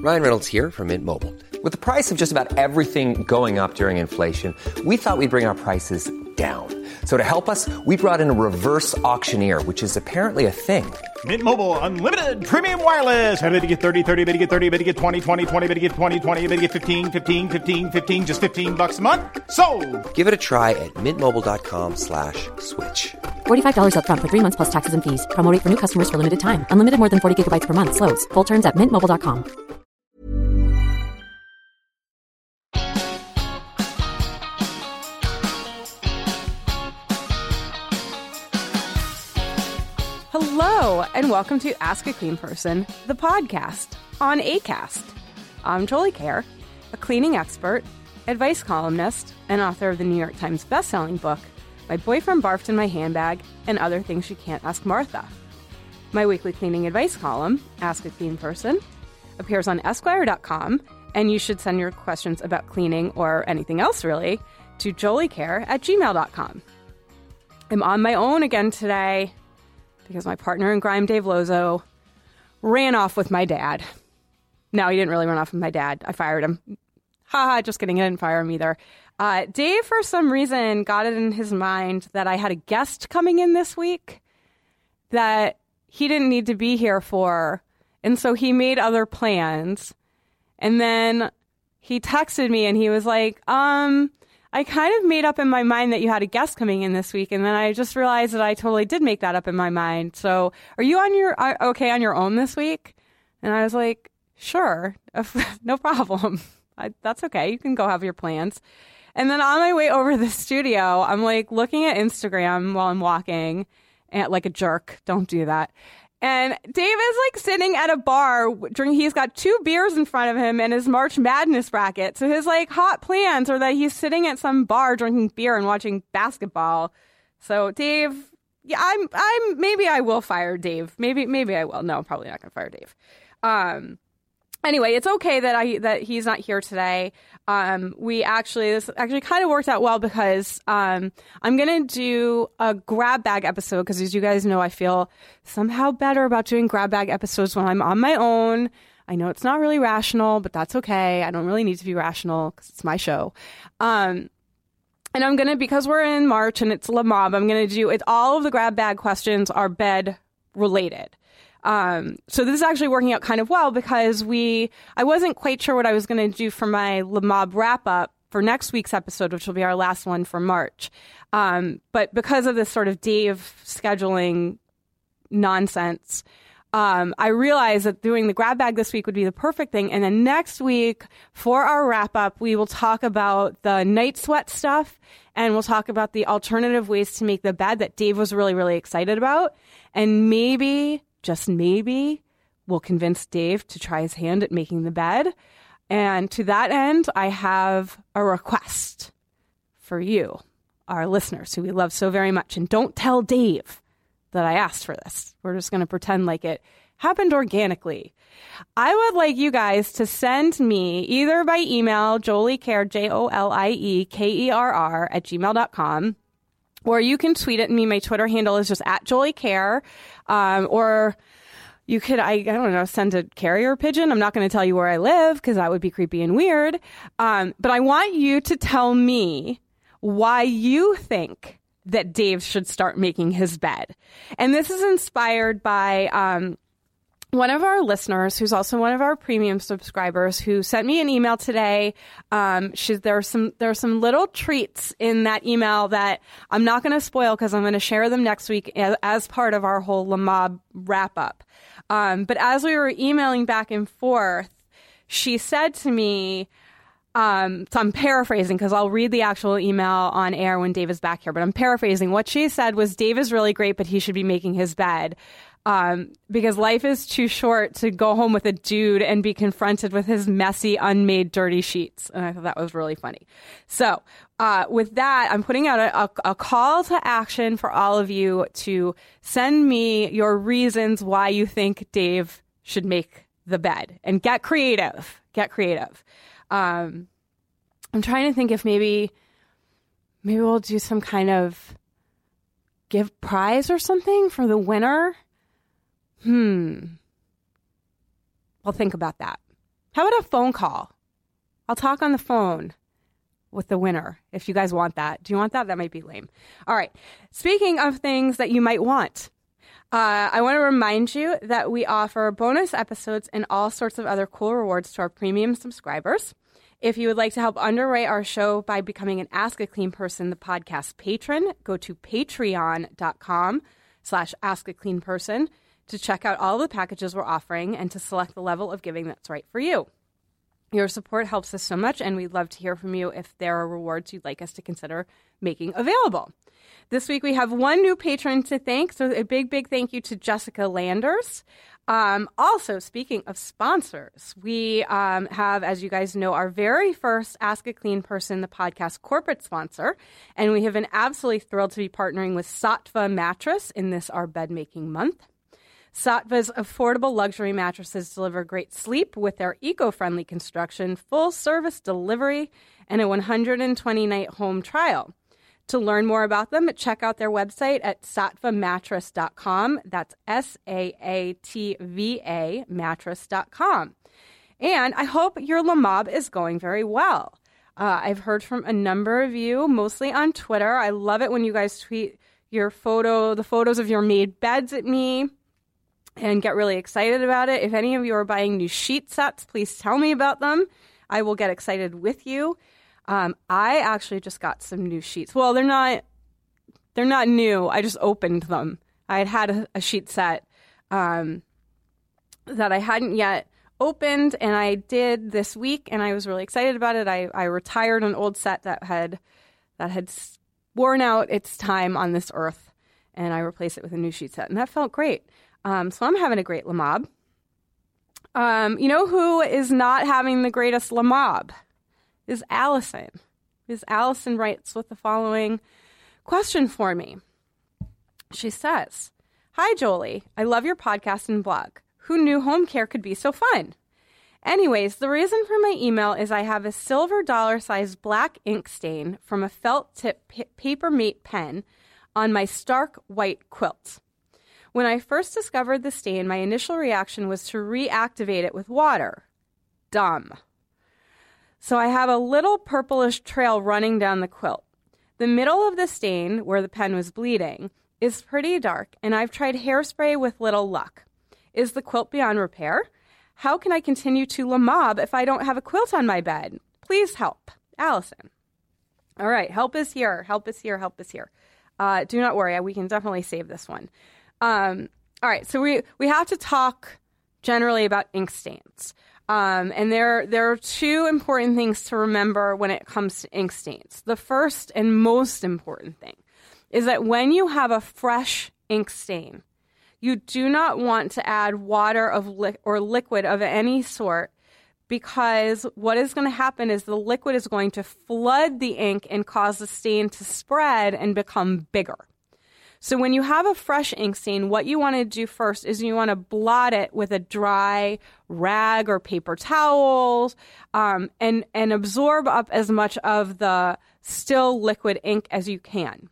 Ryan Reynolds here from Mint Mobile. With the price of just about everything going up during inflation, we thought we'd bring our prices down. So to help us, we brought in a reverse auctioneer, which is apparently a thing. Mint Mobile Unlimited Premium Wireless. How to get 30, 30, bit to get 30, bit to get 20, 20, 20, bit to get 20, 20, bit to get 15, 15, 15, 15, just $15 a month? Sold! Give it a try at mintmobile.com/switch. $45 up front for 3 months plus taxes and fees. Promo rate for new customers for limited time. Unlimited more than 40 gigabytes per month. Slows full terms at mintmobile.com. Hello, and welcome to Ask a Clean Person, the podcast on Acast. I'm Jolie Kerr, a cleaning expert, advice columnist, and author of the New York Times bestselling book, My Boyfriend Barfed in My Handbag, and Other Things You Can't Ask Martha. My weekly cleaning advice column, Ask a Clean Person, appears on Esquire.com, and you should send your questions about cleaning or anything else, really, to joliecare@gmail.com. I'm on my own again today because my partner in crime, Dave Lozo, ran off with my dad. No, he didn't really run off with my dad. I fired him. Haha, just kidding. I didn't fire him either. Dave, for some reason, got it in his mind that I had a guest coming in this week that he didn't need to be here for. And so he made other plans. And then he texted me and he was like, I kind of made up in my mind that you had a guest coming in this week, and then I just realized that I totally did make that up in my mind. So are you on your own this week? And I was like, sure, no problem. That's okay. You can go have your plans. And then on my way over to the studio, I'm like looking at Instagram while I'm walking, and like a jerk. Don't do that. And Dave is like sitting at a bar drinking. He's got 2 beers in front of him and his March Madness bracket. So his like hot plans are that he's sitting at some bar drinking beer and watching basketball. So Dave, yeah, I'm maybe I will fire Dave. Maybe I will. No, I'm probably not going to fire Dave. Anyway, it's okay that he's not here today. This actually kind of worked out well because I'm going to do a grab bag episode because, as you guys know, I feel somehow better about doing grab bag episodes when I'm on my own. I know it's not really rational, but that's okay. I don't really need to be rational because it's my show. And I'm going to, because we're in March and it's Le Mob, I'm going to do it. All of the grab bag questions are bed related. So this is actually working out kind of well because I wasn't quite sure what I was going to do for my Le Mob wrap up for next week's episode, which will be our last one for March. But because of this sort of Dave scheduling nonsense, I realized that doing the grab bag this week would be the perfect thing. And then next week for our wrap up, we will talk about the night sweat stuff and we'll talk about the alternative ways to make the bed that Dave was really, really excited about. And maybe, just maybe, we'll convince Dave to try his hand at making the bed. And to that end, I have a request for you, our listeners, who we love so very much. And don't tell Dave that I asked for this. We're just going to pretend like it happened organically. I would like you guys to send me either by email, JolieKerr, JolieKerr @gmail.com, or you can tweet at me. My Twitter handle is just @JolieKerr. Or you could, I don't know, send a carrier pigeon. I'm not going to tell you where I live because that would be creepy and weird. But I want you to tell me why you think that Dave should start making his bed. And this is inspired by one of our listeners, who's also one of our premium subscribers, who sent me an email today. There are some little treats in that email that I'm not going to spoil because I'm going to share them next week as part of our whole Le Mob wrap up. But as we were emailing back and forth, she said to me, so I'm paraphrasing because I'll read the actual email on air when Dave is back here, but I'm paraphrasing. What she said was, Dave is really great, but he should be making his bed. Because life is too short to go home with a dude and be confronted with his messy, unmade, dirty sheets. And I thought that was really funny. So with that, I'm putting out a call to action for all of you to send me your reasons why you think Dave should make the bed. And get creative. Get creative. I'm trying to think if maybe we'll do some kind of give prize or something for the winner. We'll think about that. How about a phone call? I'll talk on the phone with the winner if you guys want that. Do you want that? That might be lame. All right. Speaking of things that you might want, I want to remind you that we offer bonus episodes and all sorts of other cool rewards to our premium subscribers. If you would like to help underwrite our show by becoming an Ask a Clean Person, the podcast patron, go to patreon.com/askacleanperson to check out all the packages we're offering and to select the level of giving that's right for you. Your support helps us so much, and we'd love to hear from you if there are rewards you'd like us to consider making available. This week we have one new patron to thank, so a big, big thank you to Jessica Landers. Also, speaking of sponsors, we have, as you guys know, our very first Ask a Clean Person, the podcast corporate sponsor, and we have been absolutely thrilled to be partnering with Sattva Mattress in this our bed making month. Sattva's affordable luxury mattresses deliver great sleep with their eco-friendly construction, full-service delivery, and a 120-night home trial. To learn more about them, check out their website at sattvamattress.com. That's SAATVA mattress.com. And I hope your Lamab is going very well. I've heard from a number of you, mostly on Twitter. I love it when you guys tweet the photos of your made beds at me and get really excited about it. If any of you are buying new sheet sets, please tell me about them. I will get excited with you. I actually just got some new sheets. Well, they're not new. I just opened them. I had a sheet set that I hadn't yet opened, and I did this week, and I was really excited about it. I retired an old set that had worn out its time on this earth, and I replaced it with a new sheet set, and that felt great. So I'm having a great Lamab. You know who is not having the greatest Lamab? Is Allison. Allison writes with the following question for me. She says, "Hi, Jolie. I love your podcast and blog. Who knew home care could be so fun? Anyways, the reason for my email is I have a silver dollar-sized black ink stain from a felt-tip paper mate pen on my stark white quilt. When I first discovered the stain, my initial reaction was to reactivate it with water. Dumb. So I have a little purplish trail running down the quilt. The middle of the stain, where the pen was bleeding, is pretty dark, and I've tried hairspray with little luck. Is the quilt beyond repair? How can I continue to Lamab if I don't have a quilt on my bed? Please help. Allison." All right, help is here. Help is here. Help is here. Do not worry. We can definitely save this one. All right, so we have to talk generally about ink stains. And there are two important things to remember when it comes to ink stains. The first and most important thing is that when you have a fresh ink stain, you do not want to add water or liquid of any sort, because what is going to happen is the liquid is going to flood the ink and cause the stain to spread and become bigger. So when you have a fresh ink stain, what you want to do first is you want to blot it with a dry rag or paper towels, and absorb up as much of the still liquid ink as you can.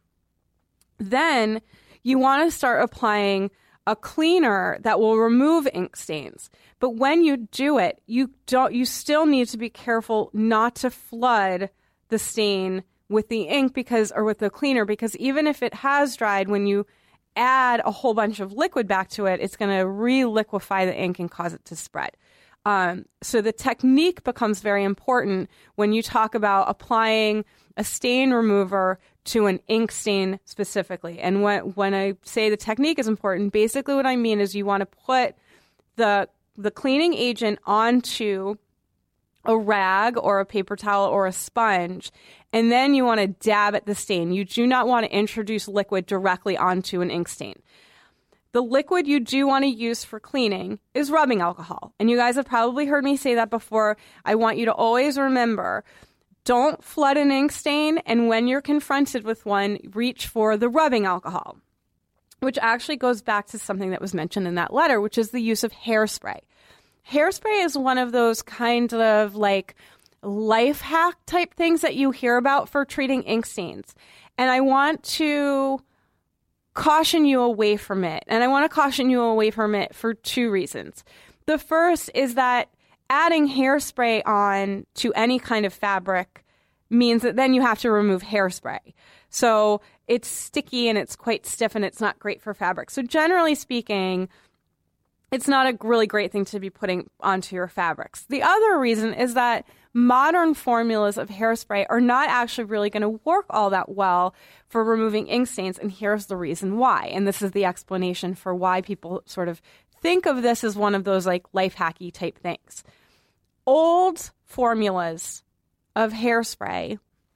Then you want to start applying a cleaner that will remove ink stains. But when you do it, you still need to be careful not to flood the stain with the ink or with the cleaner, because even if it has dried, when you add a whole bunch of liquid back to it, it's going to re-liquefy the ink and cause it to spread. So the technique becomes very important when you talk about applying a stain remover to an ink stain specifically. And when I say the technique is important, basically what I mean is you want to put the cleaning agent onto a rag or a paper towel or a sponge, and then you want to dab at the stain. You do not want to introduce liquid directly onto an ink stain. The liquid you do want to use for cleaning is rubbing alcohol. And you guys have probably heard me say that before. I want you to always remember, don't flood an ink stain, and when you're confronted with one, reach for the rubbing alcohol, which actually goes back to something that was mentioned in that letter, which is the use of hairspray. Hairspray is one of those kind of like life hack type things that you hear about for treating ink stains. And I want to caution you away from it. And I want to caution you away from it for two reasons. The first is that adding hairspray on to any kind of fabric means that then you have to remove hairspray. So it's sticky and it's quite stiff and it's not great for fabric. So generally speaking, it's not a really great thing to be putting onto your fabrics. The other reason is that modern formulas of hairspray are not actually really going to work all that well for removing ink stains, and here's the reason why. And this is the explanation for why people sort of think of this as one of those like life hacky type things. Old formulas of hairspray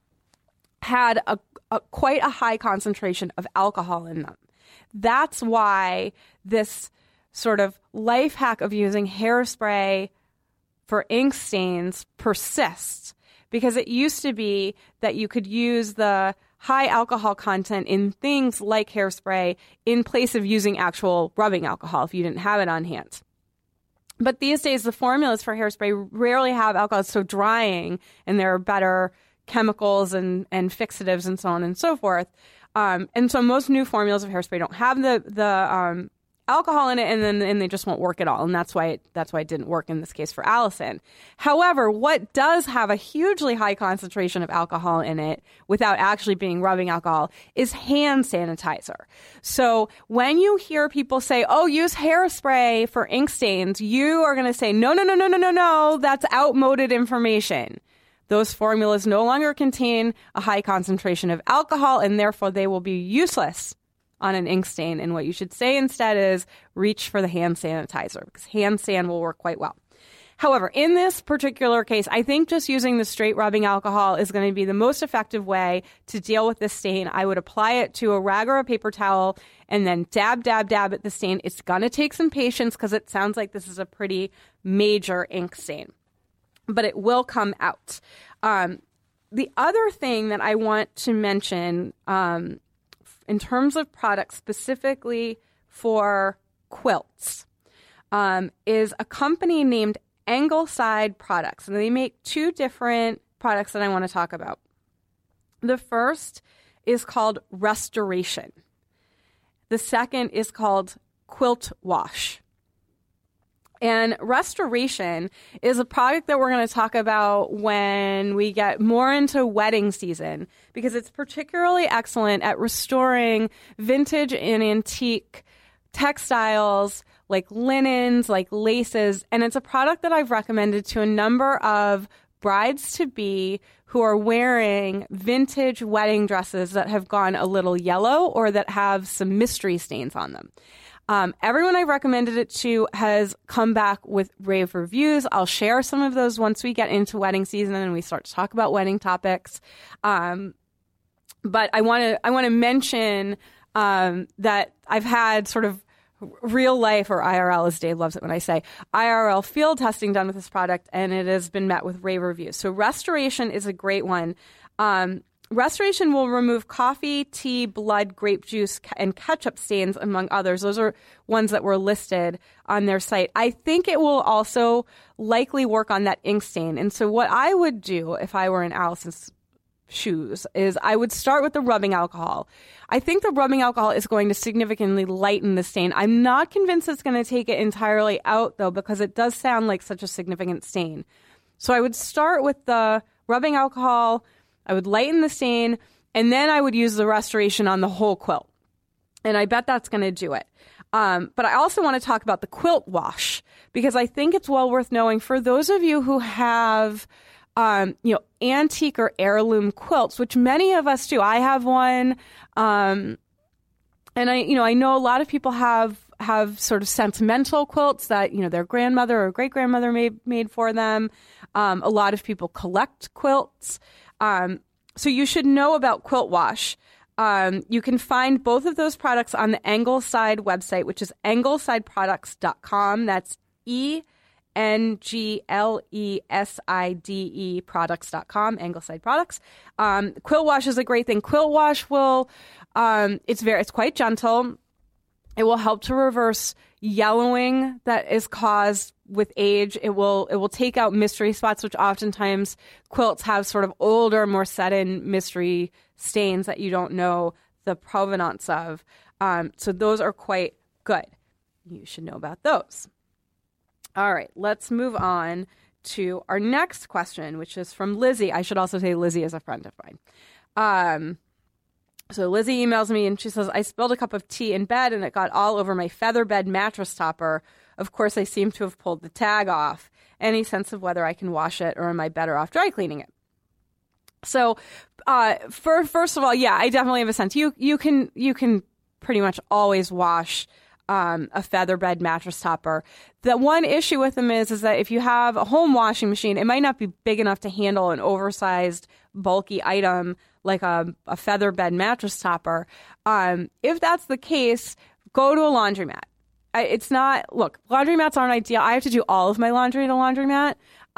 had quite a high concentration of alcohol in them. That's why this sort of life hack of using hairspray for ink stains persists, because it used to be that you could use the high alcohol content in things like hairspray in place of using actual rubbing alcohol if you didn't have it on hand. But these days, the formulas for hairspray rarely have alcohol. It's so drying, and there are better chemicals and fixatives and so on and so forth. And so most new formulas of hairspray don't have the alcohol in it, and they just won't work at all. And that's why it didn't work in this case for Allison. However, what does have a hugely high concentration of alcohol in it without actually being rubbing alcohol is hand sanitizer. So when you hear people say, oh, use hairspray for ink stains, you are going to say, no, that's outmoded information. Those formulas no longer contain a high concentration of alcohol, and therefore they will be useless on an ink stain. And what you should say instead is reach for the hand sanitizer, because hand sand will work quite well. However, in this particular case, I think just using the straight rubbing alcohol is going to be the most effective way to deal with this stain. I would apply it to a rag or a paper towel and then dab at the stain. It's going to take some patience because it sounds like this is a pretty major ink stain, but it will come out. The other thing that I want to mention in terms of products specifically for quilts, is a company named Angleside Products. And they make two different products that I want to talk about. The first is called Restoration. The second is called Quilt Wash. And Restoration is a product that we're going to talk about when we get more into wedding season, because it's particularly excellent at restoring vintage and antique textiles like linens, like laces. And it's a product that I've recommended to a number of brides-to-be who are wearing vintage wedding dresses that have gone a little yellow or that have some mystery stains on them. Everyone I've recommended it to has come back with rave reviews. I'll share some of those once we get into wedding season and we start to talk about wedding topics. But I want to mention that I've had sort of real life, or IRL as Dave loves it when I say, IRL field testing done with this product, and it has been met with rave reviews. So Restoration is a great one. Restoration will remove coffee, tea, blood, grape juice, and ketchup stains, among others. Those are ones that were listed on their site. I think it will also likely work on that ink stain. And so what I would do if I were in Allison's shoes is I would start with the rubbing alcohol. I think the rubbing alcohol is going to significantly lighten the stain. I'm not convinced it's going to take it entirely out, though, because it does sound like such a significant stain. So I would start with the rubbing alcohol, I would lighten the stain, and then I would use the Restoration on the whole quilt. And I bet that's going to do it. But I also want to talk about the quilt wash, because I think it's well worth knowing for those of you who have antique or heirloom quilts, which many of us do. I have one. And I know a lot of people have sort of sentimental quilts that, their grandmother or great grandmother made for them. A lot of people collect quilts. So you should know about Quilt Wash. You can find both of those products on the Angleside website, which is anglesideproducts.com. That's ENGLESIDE products.com, Angleside Products. Quilt Wash is a great thing. Quilt Wash will, it's quite gentle. It will help to reverse yellowing that is caused with age. It will take out mystery spots, which oftentimes quilts have sort of older, more set-in mystery stains that you don't know the provenance of. So those are quite good. You should know about those. All right, let's move on to our next question, which is from Lizzie. I should also say Lizzie is a friend of mine. So Lizzie emails me and she says, I spilled a cup of tea in bed and it got all over my featherbed mattress topper. Of course, I seem to have pulled the tag off. Any sense of whether I can wash it or am I better off dry cleaning it? So first of all, yeah, I definitely have a sense. You can pretty much always wash a featherbed mattress topper. The one issue with them is that if you have a home washing machine, it might not be big enough to handle an oversized, bulky item like a featherbed mattress topper. If that's the case, go to a laundromat. Laundromats aren't ideal. I have to do all of my laundry at a laundromat.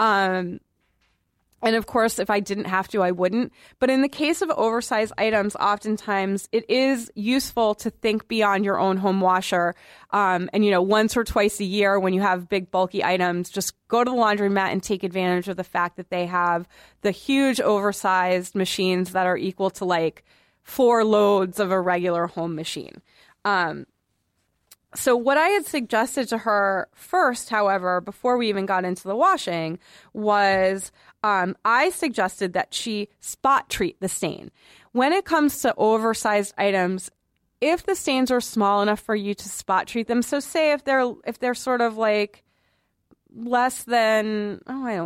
And of course, if I didn't have to, I wouldn't. But in the case of oversized items, oftentimes it is useful to think beyond your own home washer. And, once or twice a year when you have big, bulky items, just go to the laundromat and take advantage of the fact that they have the huge oversized machines that are equal to like 4 loads of a regular home machine. So what I had suggested to her first, however, before we even got into the washing, was I suggested that she spot treat the stain. When it comes to oversized items, if the stains are small enough for you to spot treat them, so say if they're sort of like less than,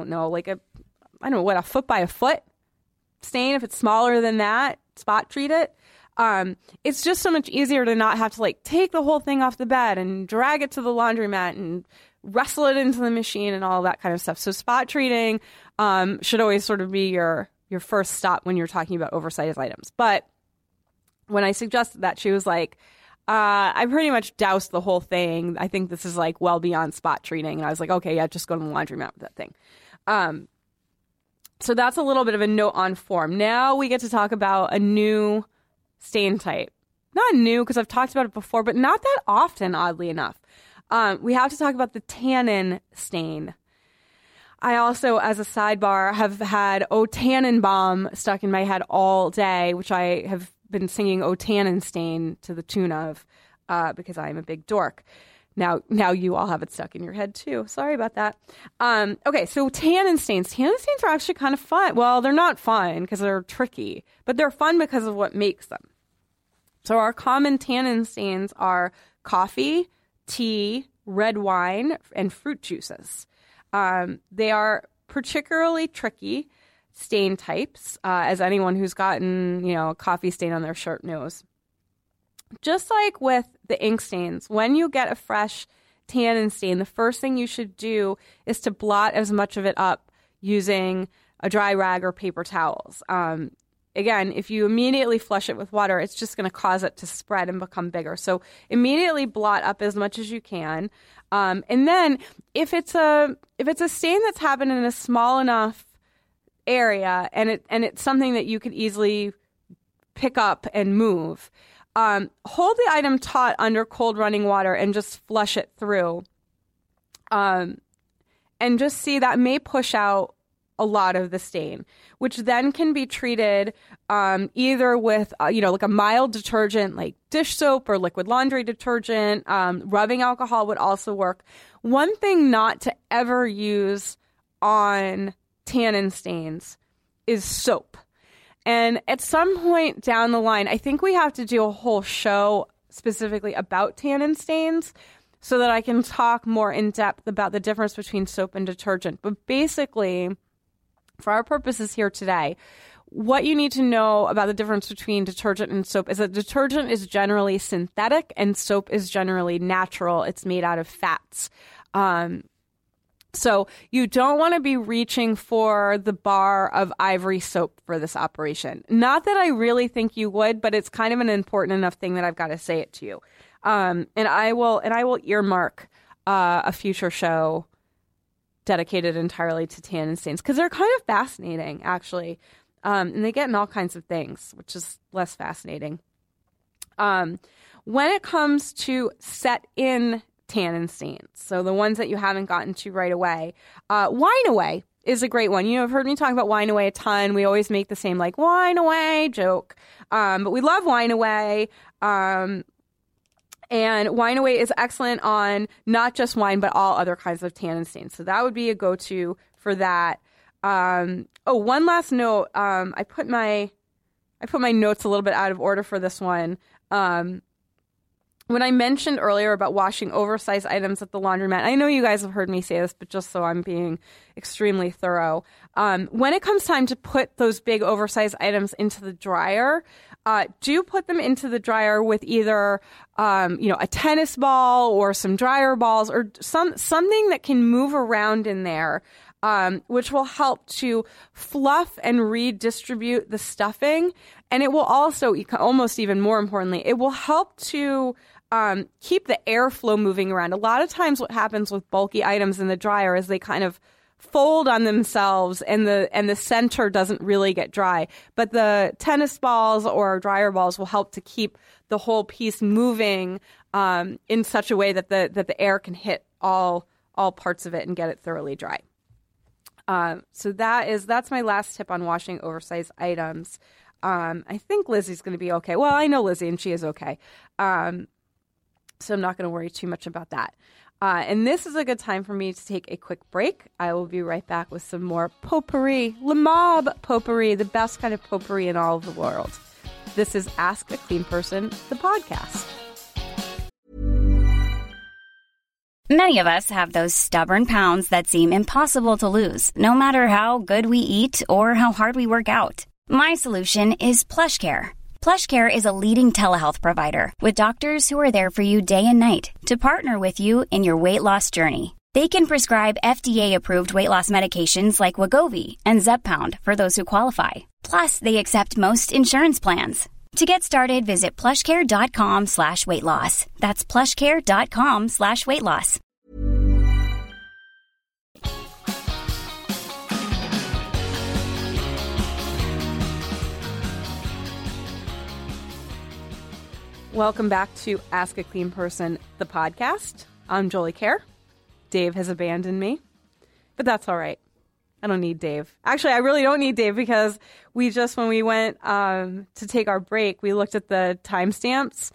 a foot by a foot stain, if it's smaller than that, spot treat it. It's just so much easier to not have to like take the whole thing off the bed and drag it to the laundromat and wrestle it into the machine and all that kind of stuff. So spot treating should always sort of be your first stop when you're talking about oversized items. But when I suggested that, she was like, I pretty much doused the whole thing. I think this is like well beyond spot treating. And I was like, okay, yeah, just go to the laundromat with that thing. So that's a little bit of a note on form. Now we get to talk about a new stain type. Not new, because I've talked about it before, but not that often, oddly enough. We have to talk about the tannin stain. I also, as a sidebar, have had O Tannenbaum stuck in my head all day, which I have been singing O Tannenstain to the tune of because I'm a big dork. Now you all have it stuck in your head too. Sorry about that. Okay, so tannin stains. Tannin stains are actually kind of fun. Well, they're not fun because they're tricky, but they're fun because of what makes them. So our common tannin stains are coffee, tea, red wine, and fruit juices. They are particularly tricky stain types, as anyone who's gotten, a coffee stain on their shirt knows. Just like with the ink stains, when you get a fresh tannin stain, the first thing you should do is to blot as much of it up using a dry rag or paper towels. Again, if you immediately flush it with water, it's just going to cause it to spread and become bigger. So immediately blot up as much as you can. And then if it's a stain that's happened in a small enough area and it's something that you could easily pick up and move, hold the item taut under cold running water and just flush it through. And just see that may push out a lot of the stain, which then can be treated either with, like a mild detergent like dish soap or liquid laundry detergent. Rubbing alcohol would also work. One thing not to ever use on tannin stains is soap. And at some point down the line, I think we have to do a whole show specifically about tannin stains so that I can talk more in depth about the difference between soap and detergent. But basically, for our purposes here today, what you need to know about the difference between detergent and soap is that detergent is generally synthetic and soap is generally natural. It's made out of fats. So you don't want to be reaching for the bar of Ivory soap for this operation. Not that I really think you would, but it's kind of an important enough thing that I've got to say it to you. And I will earmark a future show dedicated entirely to tannin stains because they're kind of fascinating, actually. And they get in all kinds of things, which is less fascinating. When it comes to set-in tannin stains, so the ones that you haven't gotten to right away, Wine Away is a great one. You've heard me talk about Wine Away a ton. We always make the same like Wine Away joke. But we love Wine Away. And Wine Away is excellent on not just wine, but all other kinds of tannin stains. So that would be a go-to for that. One last note. I put my notes a little bit out of order for this one. When I mentioned earlier about washing oversized items at the laundromat, I know you guys have heard me say this, but just so I'm being extremely thorough. When it comes time to put those big oversized items into the dryer, do put them into the dryer with either, a tennis ball or some dryer balls or something that can move around in there, which will help to fluff and redistribute the stuffing. And it will also, almost even more importantly, it will help to keep the airflow moving around. A lot of times what happens with bulky items in the dryer is they kind of fold on themselves and the center doesn't really get dry. But the tennis balls or dryer balls will help to keep the whole piece moving in such a way that the air can hit all parts of it and get it thoroughly dry. So that's my last tip on washing oversized items. I think Lizzie's going to be okay. Well, I know Lizzie and she is okay. So I'm not going to worry too much about that. And this is a good time for me to take a quick break. I will be right back with some more potpourri, Le Mob potpourri, the best kind of potpourri in all of the world. This is Ask a Clean Person, the podcast. Many of us have those stubborn pounds that seem impossible to lose, no matter how good we eat or how hard we work out. My solution is PlushCare. PlushCare is a leading telehealth provider with doctors who are there for you day and night to partner with you in your weight loss journey. They can prescribe FDA-approved weight loss medications like Wegovy and Zepbound for those who qualify. Plus, they accept most insurance plans. To get started, visit plushcare.com/weightloss. That's plushcare.com/weightloss. Welcome back to Ask a Clean Person, the podcast. I'm Jolie Kerr. Dave has abandoned me, but that's all right. I don't need Dave. Actually, I really don't need Dave because when we went to take our break, we looked at the timestamps,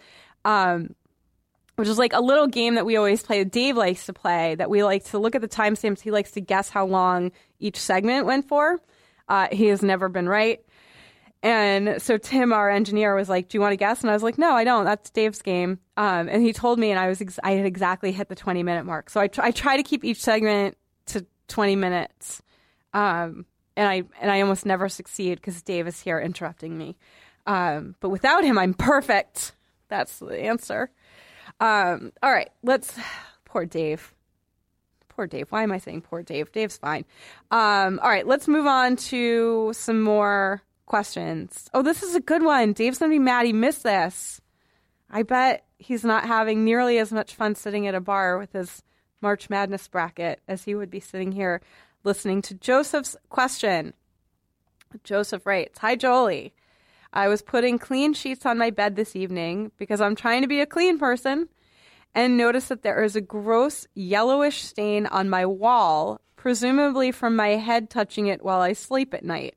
which is like a little game that we always play. Dave likes to play, that we like to look at the timestamps. He likes to guess how long each segment went for. He has never been right. And so Tim, our engineer, was like, do you want to guess? And I was like, no, I don't. That's Dave's game. And he told me, and I had exactly hit the 20-minute mark. So I try to keep each segment to 20 minutes. And I almost never succeed because Dave is here interrupting me. But without him, I'm perfect. That's the answer. All right, poor Dave. Poor Dave. Why am I saying poor Dave? Dave's fine. All right, let's move on to some more questions. Oh, this is a good one. Dave's going to be mad he missed this. I bet he's not having nearly as much fun sitting at a bar with his March Madness bracket as he would be sitting here listening to Joseph's question. Joseph writes, "Hi, Jolie. I was putting clean sheets on my bed this evening because I'm trying to be a clean person and noticed that there is a gross yellowish stain on my wall, presumably from my head touching it while I sleep at night.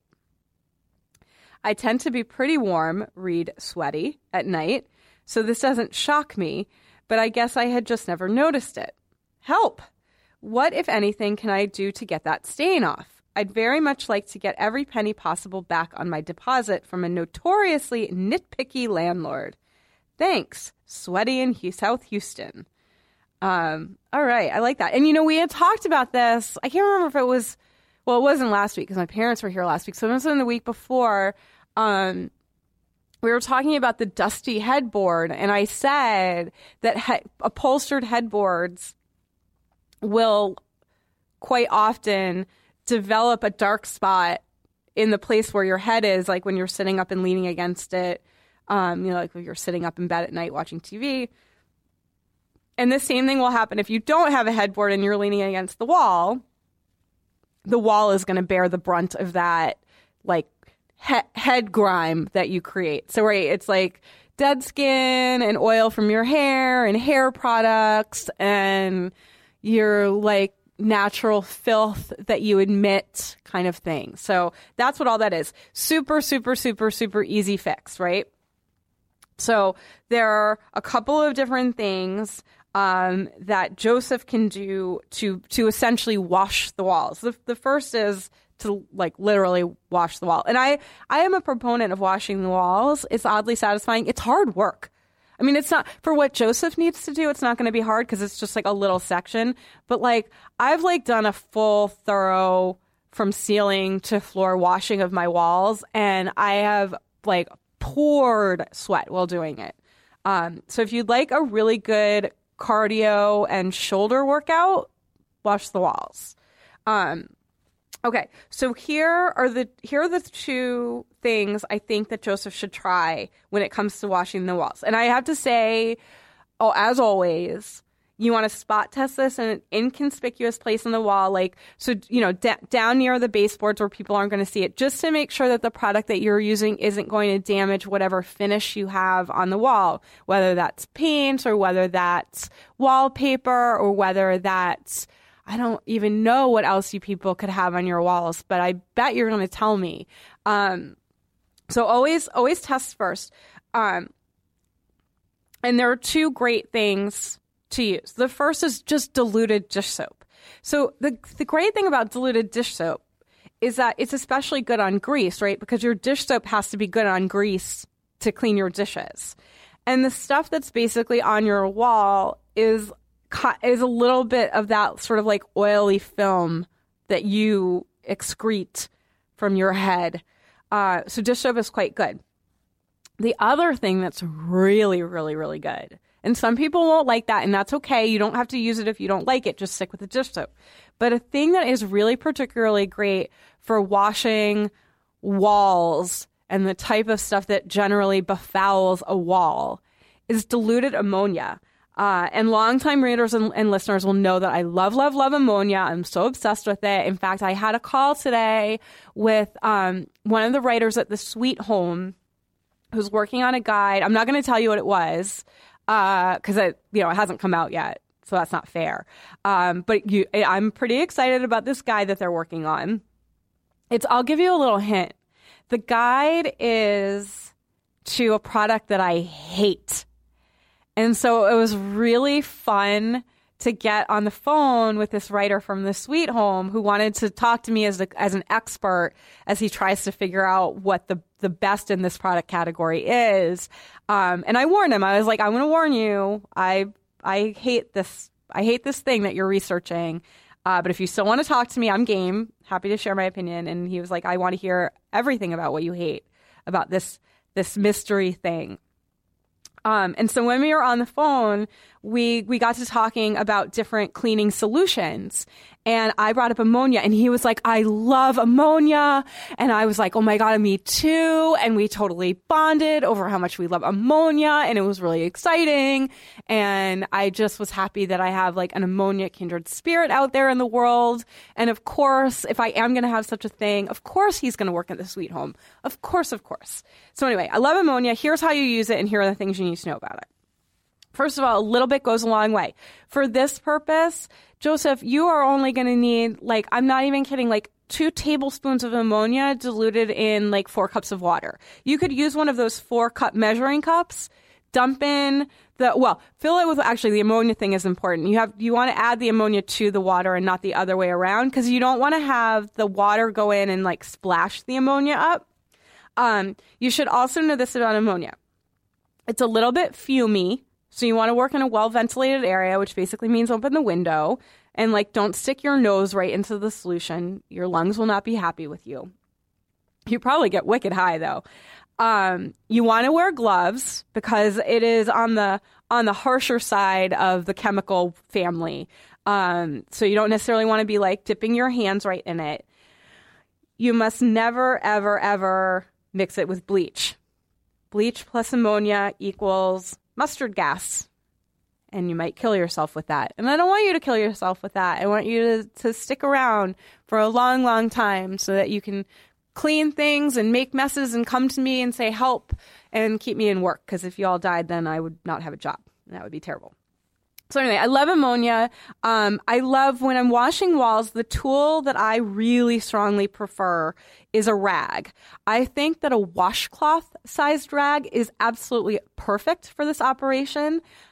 I tend to be pretty warm, read sweaty, at night, so this doesn't shock me, but I guess I had just never noticed it. Help! What, if anything, can I do to get that stain off? I'd very much like to get every penny possible back on my deposit from a notoriously nitpicky landlord. Thanks, Sweaty in South Houston." All right, I like that. And, we had talked about this. I can't remember if it was... Well, it wasn't last week because my parents were here last week. So it was in the week before. We were talking about the dusty headboard, and I said that upholstered headboards will quite often develop a dark spot in the place where your head is, like when you're sitting up and leaning against it, like when you're sitting up in bed at night watching TV. And the same thing will happen if you don't have a headboard and you're leaning against the wall. The wall is going to bear the brunt of that, like, head grime that you create. So, right, it's like dead skin and oil from your hair and hair products and your, like, natural filth that you emit kind of thing. So that's what all that is. Super, super, super, super easy fix, right? So there are a couple of different things that Joseph can do to essentially wash the walls. The first is to like literally wash the wall. And I am a proponent of washing the walls. It's oddly satisfying. It's hard work. I mean, it's not for what Joseph needs to do. It's not going to be hard because it's just like a little section. But like I've like done a full, thorough from ceiling to floor washing of my walls, and I have like poured sweat while doing it. So if you'd like a really good cardio and shoulder workout, wash the walls. Okay, so here are the two things I think that Joseph should try when it comes to washing the walls. And I have to say, as always, you want to spot test this in an inconspicuous place on the wall, like so down near the baseboards where people aren't going to see it, just to make sure that the product that you're using isn't going to damage whatever finish you have on the wall, whether that's paint or whether that's wallpaper or whether that's I don't even know what else you people could have on your walls, but I bet you're going to tell me. So always test first. And there are two great things to use. The first is just diluted dish soap. So the great thing about diluted dish soap is that it's especially good on grease, right? Because your dish soap has to be good on grease to clean your dishes. And the stuff that's basically on your wall is a little bit of that sort of like oily film that you excrete from your head. So dish soap is quite good. The other thing that's really, really, really good, and some people won't like that, and that's okay. You don't have to use it if you don't like it. Just stick with the dish soap. But a thing that is really particularly great for washing walls and the type of stuff that generally befouls a wall is diluted ammonia. And longtime readers and listeners will know that I love, love, love ammonia. I'm so obsessed with it. In fact, I had a call today with one of the writers at the Sweet Home who's working on a guide. I'm not going to tell you what it was because it hasn't come out yet, so that's not fair. But I'm pretty excited about this guide that they're working on. I'll give you a little hint. The guide is to a product that I hate. And so it was really fun to get on the phone with this writer from the Sweet Home who wanted to talk to me as an expert as he tries to figure out what the best in this product category is. And I warned him. I was like, I'm going to warn you. I hate this. I hate this thing that you're researching. But if you still want to talk to me, I'm game. Happy to share my opinion. And he was like, I want to hear everything about what you hate about this mystery thing. And so when we were on the phone, we got to talking about different cleaning solutions. And I brought up ammonia, and he was like, I love ammonia. And I was like, oh my God, me too. And we totally bonded over how much we love ammonia. And it was really exciting. And I just was happy that I have like an ammonia kindred spirit out there in the world. And of course, if I am going to have such a thing, of course, he's going to work at the Sweet Home. Of course. So anyway, I love ammonia. Here's how you use it. And here are the things you need to know about it. First of all, a little bit goes a long way. For this purpose, Joseph, you are only going to need, like, I'm not even kidding, like 2 tablespoons of ammonia diluted in like 4 cups of water. You could use one of those 4-cup measuring cups, dump in fill it with, actually the ammonia thing is important. You want to add the ammonia to the water and not the other way around, because you don't want to have the water go in and like splash the ammonia up. You should also know this about ammonia. It's a little bit fumey. So you want to work in a well-ventilated area, which basically means open the window and like don't stick your nose right into the solution. Your lungs will not be happy with you. You probably get wicked high though. You want to wear gloves because it is on the harsher side of the chemical family. So you don't necessarily want to be like dipping your hands right in it. You must never, ever, ever mix it with bleach. Bleach plus ammonia equals mustard gas, and you might kill yourself with that. And I don't want you to kill yourself with that. I want you to stick around for a long, long time so that you can clean things and make messes and come to me and say help and keep me in work. Because if you all died, then I would not have a job. And that would be terrible. So anyway, I love ammonia. I love when I'm washing walls, the tool that I really strongly prefer is a rag. I think that a washcloth sized rag is absolutely perfect for this operation.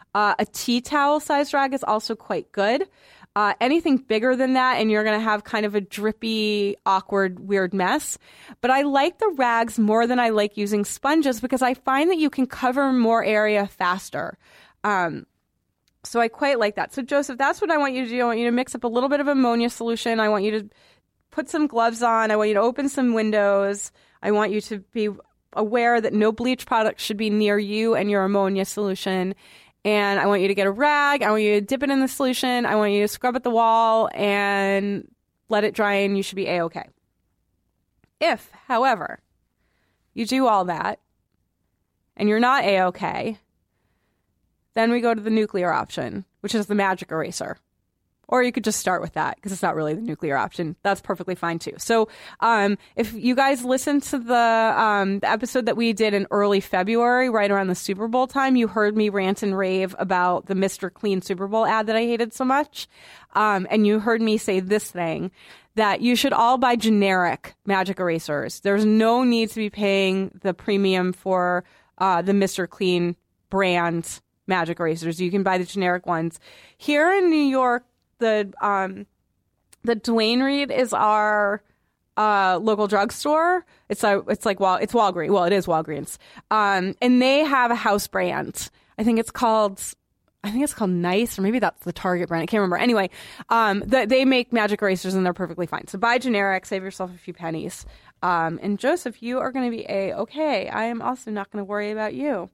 A tea towel size rag is also quite good. Anything bigger than that, and you're going to have kind of a drippy, awkward, weird mess. But I like the rags more than I like using sponges because I find that you can cover more area faster. So I quite like that. So, Joseph, that's what I want you to do. I want you to mix up a little bit of ammonia solution. I want you to put some gloves on. I want you to open some windows. I want you to be aware that no bleach product should be near you and your ammonia solution. And I want you to get a rag. I want you to dip it in the solution. I want you to scrub at the wall and let it dry, and you should be A-okay. If, however, you do all that and you're not A-okay, then we go to the nuclear option, which is the magic eraser. Or you could just start with that because it's not really the nuclear option. That's perfectly fine too. So if you guys listened to the episode that we did in early February, right around the Super Bowl time, you heard me rant and rave about the Mr. Clean Super Bowl ad that I hated so much. And you heard me say this thing, that you should all buy generic magic erasers. There's no need to be paying the premium for the Mr. Clean brand magic erasers. You can buy the generic ones. Here in New York, the Duane Reade is our local drugstore. It's Walgreens. Well, it is Walgreens. And they have a house brand. I think it's called Nice, or maybe that's the Target brand. I can't remember. Anyway, they make magic erasers and they're perfectly fine. So buy generic, save yourself a few pennies. And Joseph, you are going to be okay. I am also not going to worry about you.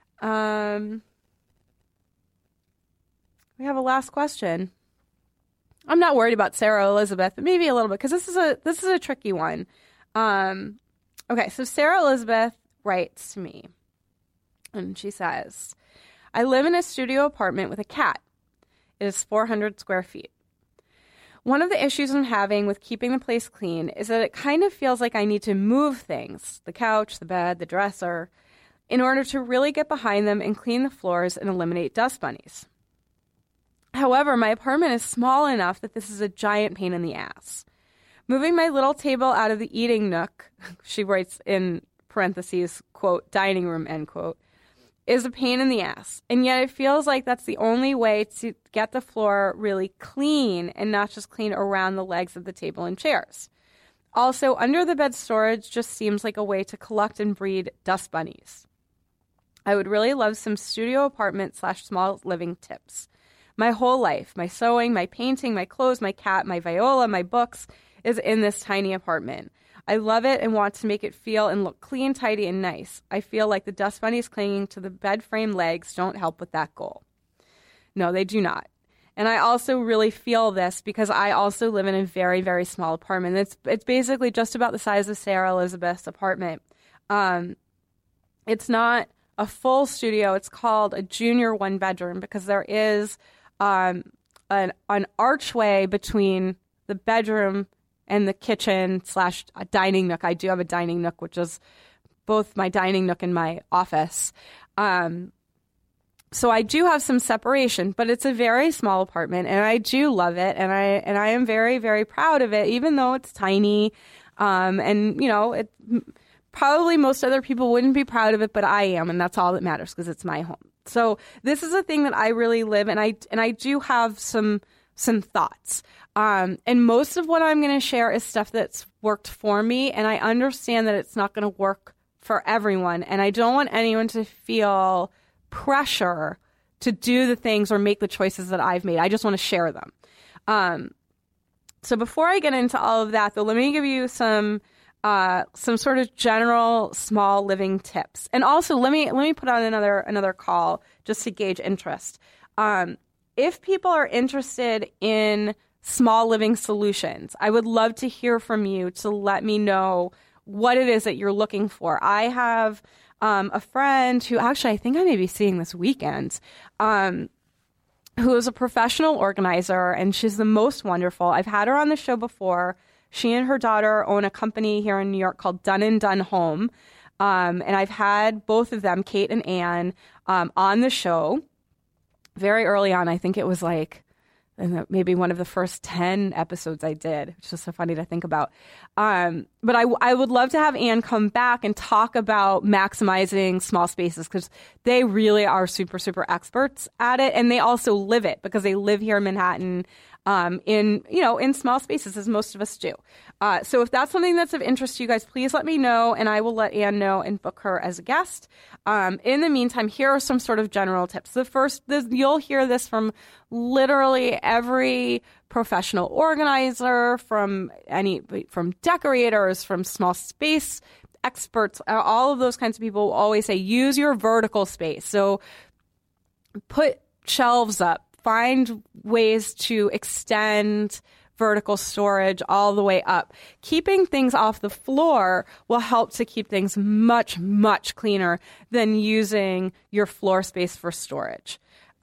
We have a last question. I'm not worried about Sarah Elizabeth, but maybe a little bit because this is a tricky one. Okay, so Sarah Elizabeth writes to me, and she says, "I live in a studio apartment with a cat. It is 400 square feet. One of the issues I'm having with keeping the place clean is that it kind of feels like I need to move things, the couch, the bed, the dresser, in order to really get behind them and clean the floors and eliminate dust bunnies. However, my apartment is small enough that this is a giant pain in the ass. Moving my little table out of the eating nook," she writes in parentheses, quote, "dining room," end quote, "is a pain in the ass. And yet it feels like that's the only way to get the floor really clean and not just clean around the legs of the table and chairs. Also, under the bed storage just seems like a way to collect and breed dust bunnies. I would really love some studio apartment / small living tips. My whole life, my sewing, my painting, my clothes, my cat, my viola, my books is in this tiny apartment. I love it and want to make it feel and look clean, tidy, and nice. I feel like the dust bunnies clinging to the bed frame legs don't help with that goal." No, they do not. And I also really feel this because I also live in a very, very small apartment. It's basically just about the size of Sarah Elizabeth's apartment. It's not a full studio. It's called a junior one bedroom because there is an archway between the bedroom and the kitchen / dining nook. I do have a dining nook, which is both my dining nook and my office. So I do have some separation, but it's a very small apartment, and I do love it, and I am very, very proud of it, even though it's tiny. And you know, it probably most other people wouldn't be proud of it, but I am, and that's all that matters because it's my home. So this is a thing that I really live, and I do have some thoughts. And most of what I'm going to share is stuff that's worked for me, and I understand that it's not going to work for everyone, and I don't want anyone to feel pressure to do the things or make the choices that I've made. I just want to share them. So before I get into all of that, though, let me give you some sort of general small living tips. And also let me put on another call just to gauge interest. If people are interested in small living solutions, I would love to hear from you to let me know what it is that you're looking for. I have a friend who actually I think I may be seeing this weekend, who is a professional organizer, and she's the most wonderful. I've had her on the show before. She and her daughter own a company here in New York called Dun & Dun Home. And I've had both of them, Kate and Ann, on the show very early on. I think it was like and maybe one of the first 10 episodes I did. It's just so funny to think about. But I would love to have Anne come back and talk about maximizing small spaces, because they really are super, super experts at it. And they also live it, because they live here in Manhattan, in small spaces, as most of us do. So if that's something that's of interest to you guys, please let me know, and I will let Anne know and book her as a guest. In the meantime, here are some sort of general tips. You'll hear this from literally every professional organizer, from decorators, from small space experts, all of those kinds of people will always say, use your vertical space. So put shelves up, find ways to extend vertical storage all the way up. Keeping things off the floor will help to keep things much, much cleaner than using your floor space for storage.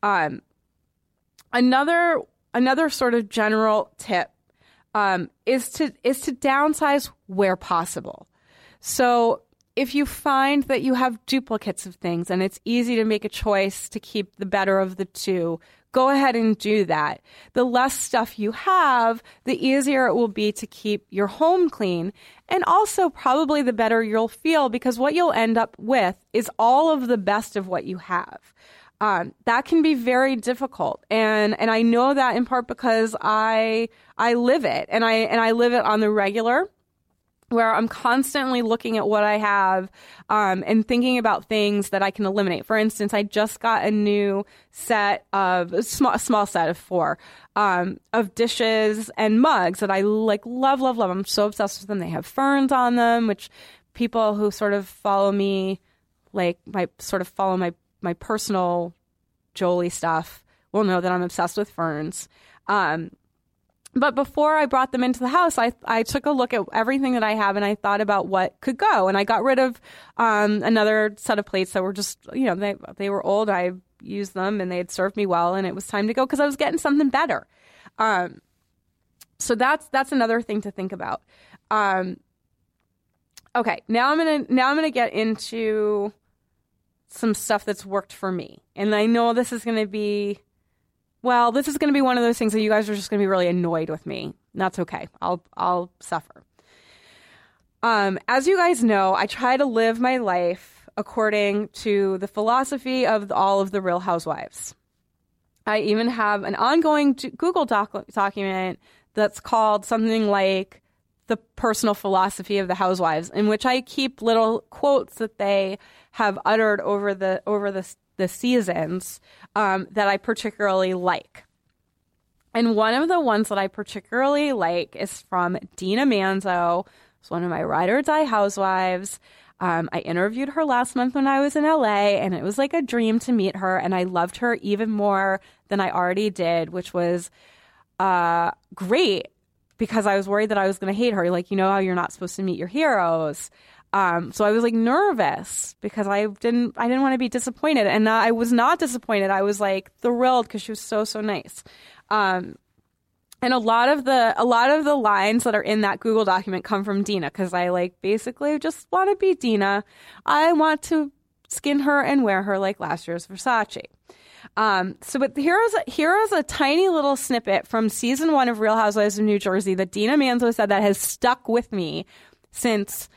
Another sort of general tip is to downsize where possible. So if you find that you have duplicates of things and it's easy to make a choice to keep the better of the two, go ahead and do that. The less stuff you have, the easier it will be to keep your home clean. And also probably the better you'll feel, because what you'll end up with is all of the best of what you have. That can be very difficult. And I know that in part because I live it, and I live it on the regular, where I'm constantly looking at what I have and thinking about things that I can eliminate. For instance, I just got a new set of a small set of 4 of dishes and mugs that I love. I'm so obsessed with them. They have ferns on them, which people who sort of follow me, my personal Jolie stuff, will know that I'm obsessed with ferns. But before I brought them into the house, I took a look at everything that I have, and I thought about what could go. And I got rid of another set of plates that were just, they were old. I used them, and they had served me well, and it was time to go because I was getting something better. So that's another thing to think about. Okay, now I'm gonna get into some stuff that's worked for me, and I know this is going to be. Well, this is going to be one of those things that you guys are just going to be really annoyed with me. That's okay. I'll suffer. As you guys know, I try to live my life according to the philosophy of all of the Real Housewives. I even have an ongoing Google document that's called something like the personal philosophy of the Housewives, in which I keep little quotes that they have uttered over the seasons that I particularly like. And one of the ones that I particularly like is from Dina Manzo. It's one of my ride or die housewives. I interviewed her last month when I was in LA, and it was like a dream to meet her. And I loved her even more than I already did, which was great, because I was worried that I was going to hate her. How you're not supposed to meet your heroes. So I was nervous because I didn't want to be disappointed, and I was not disappointed. I was thrilled because she was so nice. And a lot of the lines that are in that Google document come from Dina, because I basically just want to be Dina. I want to skin her and wear her like last year's Versace. But here is a tiny little snippet from season 1 of Real Housewives of New Jersey that Dina Manzo said that has stuck with me since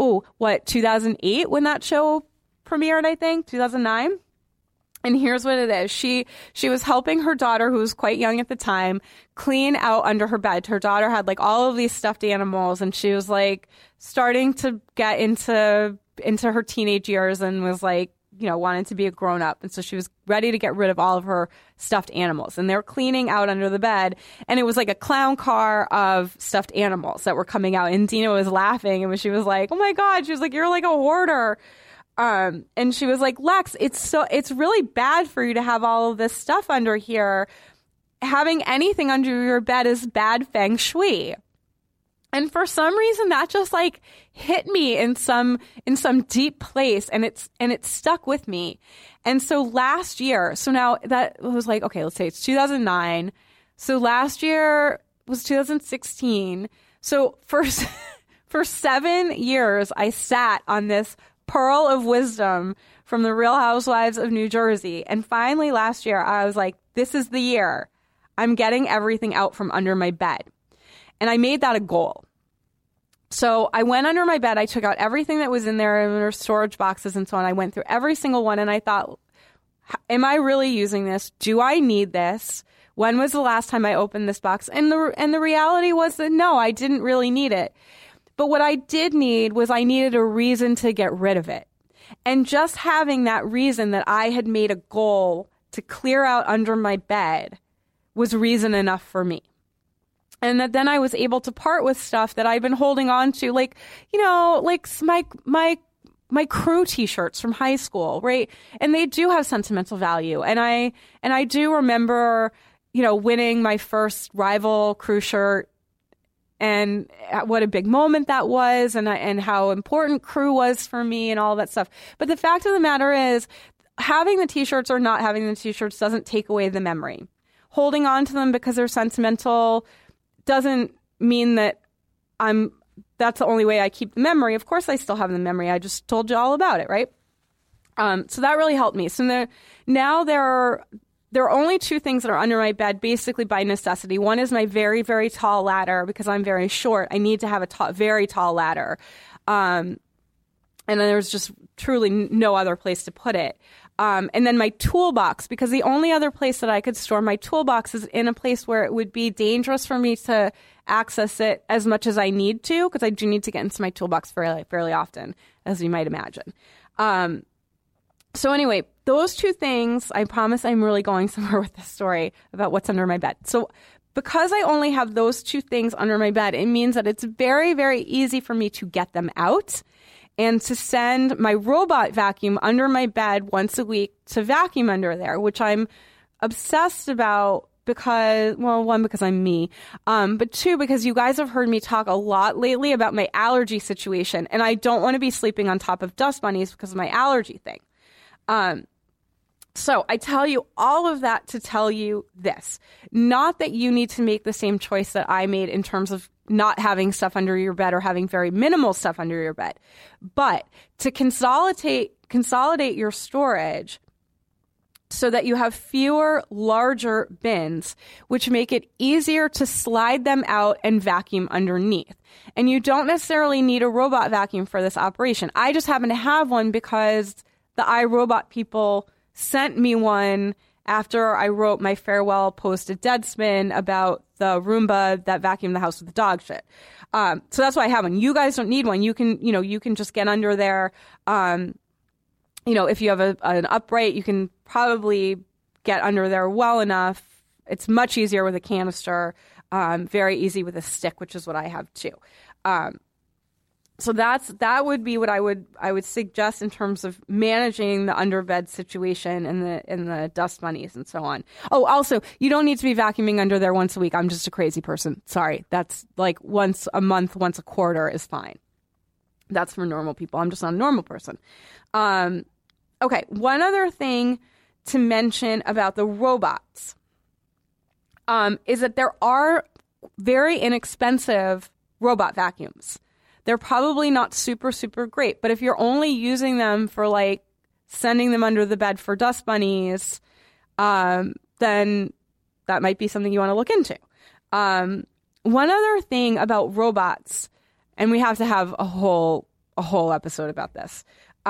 2008 when that show premiered, I think 2009. And here's what it is. She was helping her daughter, who was quite young at the time, clean out under her bed. Her daughter had all of these stuffed animals, and she was starting to get into her teenage years and was wanted to be a grown up. And so she was ready to get rid of all of her stuffed animals. And they were cleaning out under the bed. And it was a clown car of stuffed animals that were coming out. And Dina was laughing. And she was like, oh my God. She was like, you're like a hoarder. And she was like, Lex, it's really bad for you to have all of this stuff under here. Having anything under your bed is bad feng shui. And for some reason that just hit me in some deep place, and it stuck with me. And so last year, so now that was okay, let's say it's 2009. So last year was 2016. So for 7 years, I sat on this pearl of wisdom from the Real Housewives of New Jersey. And finally last year, I was like, this is the year. I'm getting everything out from under my bed. And I made that a goal. So I went under my bed. I took out everything that was in there storage boxes and so on. I went through every single one and I thought, am I really using this? Do I need this? When was the last time I opened this box? And the reality was that no, I didn't really need it. But what I did need was I needed a reason to get rid of it. And just having that reason that I had made a goal to clear out under my bed was reason enough for me. And that then I was able to part with stuff that I've been holding on to, like, you know, like my crew t-shirts from high school, right? And they do have sentimental value. And I do remember, you know, winning my first Rival crew shirt and what a big moment that was and how important crew was for me and all that stuff. But the fact of the matter is, having the t-shirts or not having the t-shirts doesn't take away the memory. Holding on to them because they're sentimental doesn't mean that that's the only way I keep the memory. Of course I still have the memory. I just told you all about it, right? So that really helped me. So now there are only two things that are under my bed, basically by necessity. One is my very, very tall ladder, because I'm very short. I need to have a very tall ladder. And then there's just truly no other place to put it. And then my toolbox, because the only other place that I could store my toolbox is in a place where it would be dangerous for me to access it as much as I need to, because I do need to get into my toolbox fairly often, as you might imagine. So anyway, those two things, I promise I'm really going somewhere with this story about what's under my bed. So because I only have those two things under my bed, it means that it's very, very easy for me to get them out and to send my robot vacuum under my bed once a week to vacuum under there, which I'm obsessed about because, well, one, because I'm me, but two, because you guys have heard me talk a lot lately about my allergy situation, and I don't want to be sleeping on top of dust bunnies because of my allergy thing. So I tell you all of that to tell you this. Not that you need to make the same choice that I made in terms of not having stuff under your bed or having very minimal stuff under your bed, but to consolidate your storage so that you have fewer, larger bins, which make it easier to slide them out and vacuum underneath. And you don't necessarily need a robot vacuum for this operation. I just happen to have one because the iRobot people sent me one after I wrote my farewell post to Deadspin about the Roomba that vacuumed the house with the dog shit. So that's why I have one. You guys don't need one. You can just get under there. If you have an upright, you can probably get under there well enough. It's much easier with a canister. Very easy with a stick, which is what I have too. So that would be what I would suggest in terms of managing the underbed situation and the dust bunnies and so on. Oh, also, you don't need to be vacuuming under there once a week. I'm just a crazy person. Sorry. That's like once a month, once a quarter is fine. That's for normal people. I'm just not a normal person. Okay. One other thing to mention about the robots is that there are very inexpensive robot vacuums. They're probably not super, super great. But if you're only using them for like sending them under the bed for dust bunnies, then that might be something you want to look into. One other thing about robots, and we have to have a whole episode about this,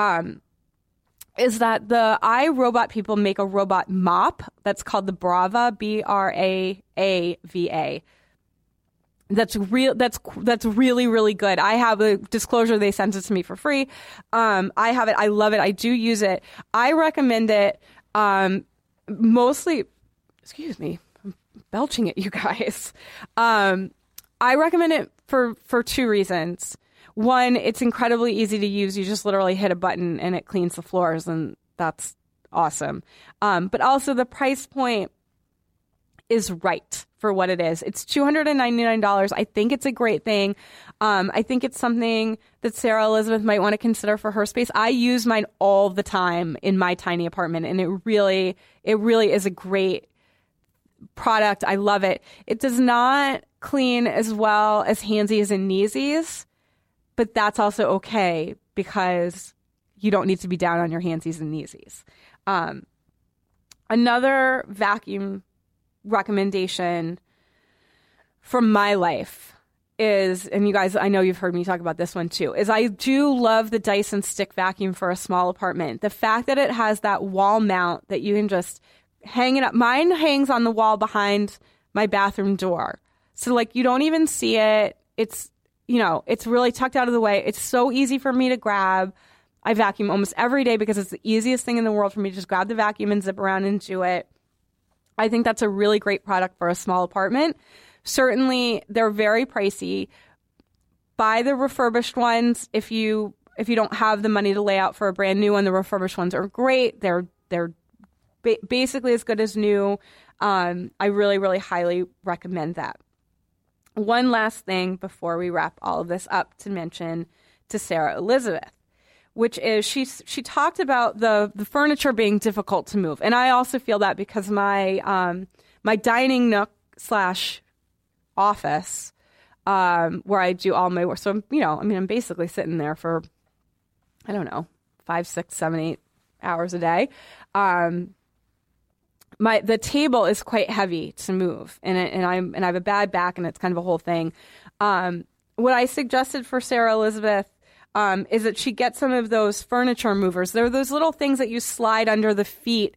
is that the iRobot people make a robot mop that's called the Braava, Braava. That's really, really good. I have a disclosure. They sent it to me for free. I have it. I love it. I do use it. I recommend it mostly. Excuse me. I'm belching at you guys. I recommend it for two reasons. One, it's incredibly easy to use. You just literally hit a button and it cleans the floors, and that's awesome. But also the price point is right for what it is. It's $299. I think it's a great thing. I think it's something that Sarah Elizabeth might want to consider for her space. I use mine all the time in my tiny apartment, and it really is a great product. I love it. It does not clean as well as Handsies and Kneesies, but that's also okay because you don't need to be down on your Handsies and Kneesies. Another vacuum recommendation from my life is, and you guys, I know you've heard me talk about this one too, is I do love the Dyson Stick Vacuum for a small apartment. The fact that it has that wall mount that you can just hang it up. Mine hangs on the wall behind my bathroom door. So like you don't even see it. It's, you know, it's really tucked out of the way. It's so easy for me to grab. I vacuum almost every day because it's the easiest thing in the world for me to just grab the vacuum and zip around and do it. I think that's a really great product for a small apartment. Certainly, they're very pricey. Buy the refurbished ones if you don't have the money to lay out for a brand new one. The refurbished ones are great. They're basically as good as new. I really, really highly recommend that. One last thing before we wrap all of this up to mention to Sarah Elizabeth, which is she talked about the furniture being difficult to move. And I also feel that because my dining nook / office where I do all my work. So, I'm basically sitting there for, 5, 6, 7, 8 hours a day. The table is quite heavy to move, and I have a bad back, and it's kind of a whole thing. What I suggested for Sarah Elizabeth is that she get some of those furniture movers. They're those little things that you slide under the feet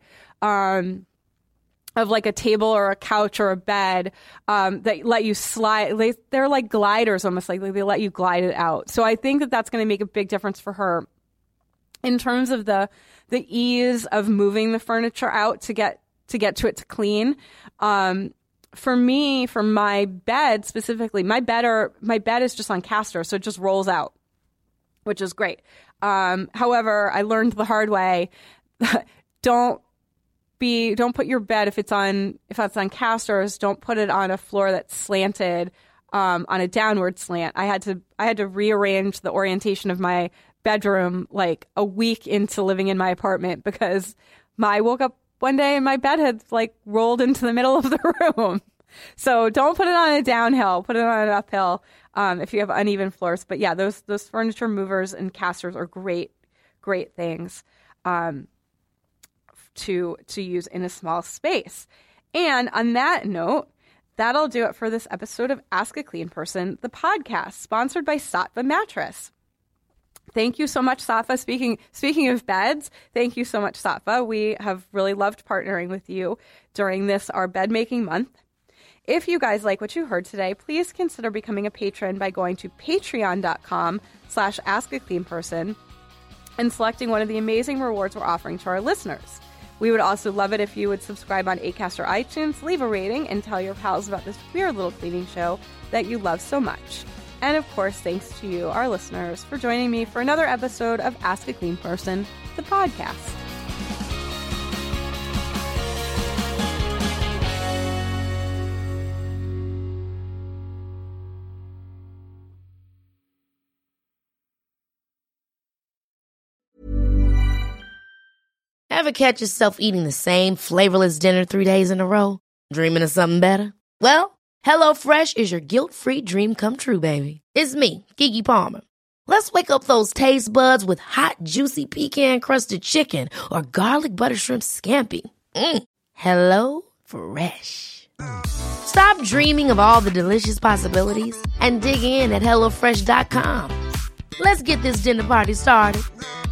of like a table or a couch or a bed that let you slide. They're like gliders, almost like they let you glide it out. So I think that that's going to make a big difference for her in terms of the ease of moving the furniture out to get to it to clean. For me, for my bed specifically, my bed is just on casters, so it just rolls out, which is great. However, I learned the hard way. Don't put your bed if it's on casters. Don't put it on a floor that's slanted on a downward slant. I had to rearrange the orientation of my bedroom like a week into living in my apartment because I woke up one day and my bed had like rolled into the middle of the room. So don't put it on a downhill. Put it on an uphill if you have uneven floors. But yeah, those furniture movers and casters are great things. To use in a small space. And on that note, that'll do it for this episode of Ask a Clean Person, the podcast, sponsored by Saatva Mattress. Thank you so much, Saatva. Speaking of beds, thank you so much, Saatva. We have really loved partnering with you during our bed making month. If you guys like what you heard today, please consider becoming a patron by going to patreon.com/askacleanperson and selecting one of the amazing rewards we're offering to our listeners. We would also love it if you would subscribe on Acast or iTunes, leave a rating, and tell your pals about this weird little cleaning show that you love so much. And of course, thanks to you, our listeners, for joining me for another episode of Ask a Clean Person, the podcast. Ever catch yourself eating the same flavorless dinner 3 days in a row? Dreaming of something better? Well, HelloFresh is your guilt-free dream come true, baby. It's me, Keke Palmer. Let's wake up those taste buds with hot, juicy pecan-crusted chicken or garlic butter shrimp scampi. Hello Fresh. Stop dreaming of all the delicious possibilities and dig in at HelloFresh.com. Let's get this dinner party started.